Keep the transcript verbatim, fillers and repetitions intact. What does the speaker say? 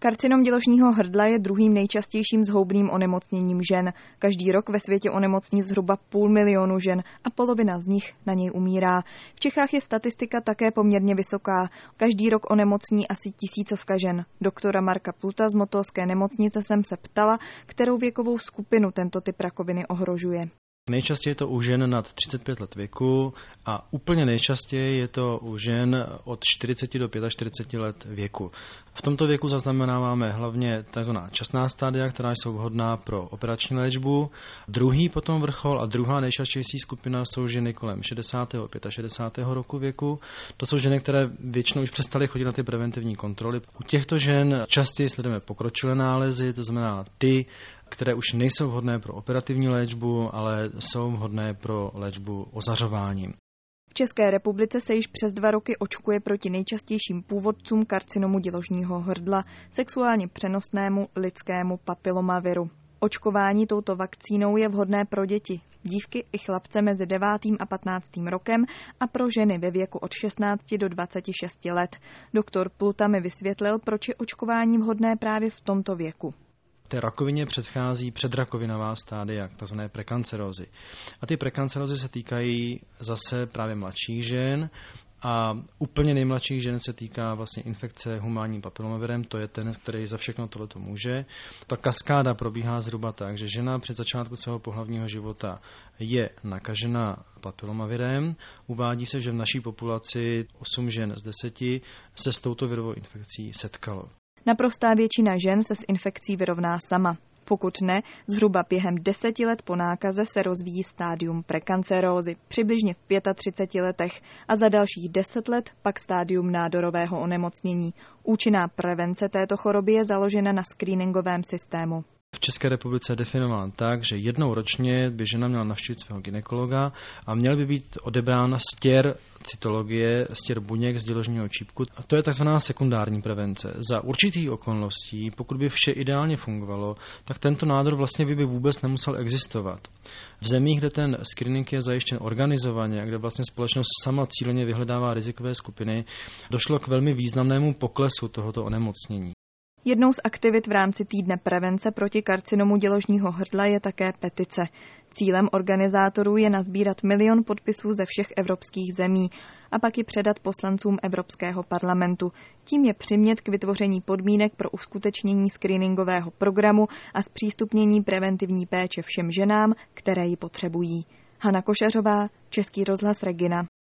Karcinom děložního hrdla je druhým nejčastějším zhoubným onemocněním žen. Každý rok ve světě onemocní zhruba půl milionu žen a polovina z nich na něj umírá. V Čechách je statistika také poměrně vysoká. Každý rok onemocní asi tisícovka žen. Doktora Marka Pluta z Motolské nemocnice jsem se ptala, kterou věkovou skupinu tento typ rakoviny ohrožuje. Nejčastěji je to u žen nad třicet pět let věku a úplně nejčastěji je to u žen od čtyřicet do čtyřicet pět let věku. V tomto věku zaznamenáváme hlavně tzv. Časná stádia, která jsou vhodná pro operační léčbu. Druhý potom vrchol a druhá nejčastější skupina jsou ženy kolem šedesátého šedesátého pátého roku věku. To jsou ženy, které většinou už přestaly chodit na ty preventivní kontroly. U těchto žen častěji sledujeme pokročilé nálezy, to znamená ty, které už nejsou vhodné pro operativní léčbu, ale jsou vhodné pro léčbu ozařováním. V České republice se již přes dva roky očkuje proti nejčastějším původcům karcinomu děložního hrdla, sexuálně přenosnému lidskému papilomaviru. Očkování touto vakcínou je vhodné pro děti, dívky i chlapce mezi devátým a patnáctým rokem a pro ženy ve věku od šestnácti do dvaceti šesti let. Doktor Pluta mi vysvětlil, proč je očkování vhodné právě v tomto věku. Té rakovině předchází předrakovinová stádia, takzvané prekancerózy. A ty prekancerózy se týkají zase právě mladších žen a úplně nejmladších žen se týká vlastně infekce humánním papilomavirem, to je ten, který za všechno tohleto může. Ta kaskáda probíhá zhruba tak, že žena před začátku svého pohlavního života je nakažena papilomavirem. Uvádí se, že v naší populaci osm žen z deseti se s touto virovou infekcí setkalo. Naprostá většina žen se s infekcí vyrovná sama. Pokud ne, zhruba během deseti let po nákaze se rozvíjí stádium prekancerózy, přibližně v třiceti pěti letech, a za dalších deset let pak stádium nádorového onemocnění. Účinná prevence této choroby je založena na screeningovém systému. V České republice je definován tak, že jednou ročně by žena měla navštívit svého gynekologa a měl by být odebrán stěr cytologie, stěr buněk z děložního čípku. A to je takzvaná sekundární prevence. Za určitých okolností, pokud by vše ideálně fungovalo, tak tento nádor vlastně by, by vůbec nemusel existovat. V zemích, kde ten screening je zajištěn organizovaně a kde vlastně společnost sama cíleně vyhledává rizikové skupiny, došlo k velmi významnému poklesu tohoto onemocnění. Jednou z aktivit v rámci týdne prevence proti karcinomu děložního hrdla je také petice. Cílem organizátorů je nazbírat milion podpisů ze všech evropských zemí a pak ji předat poslancům Evropského parlamentu. Tím je přimět k vytvoření podmínek pro uskutečnění screeningového programu a zpřístupnění preventivní péče všem ženám, které ji potřebují. Hana Košařová, Český rozhlas Regina.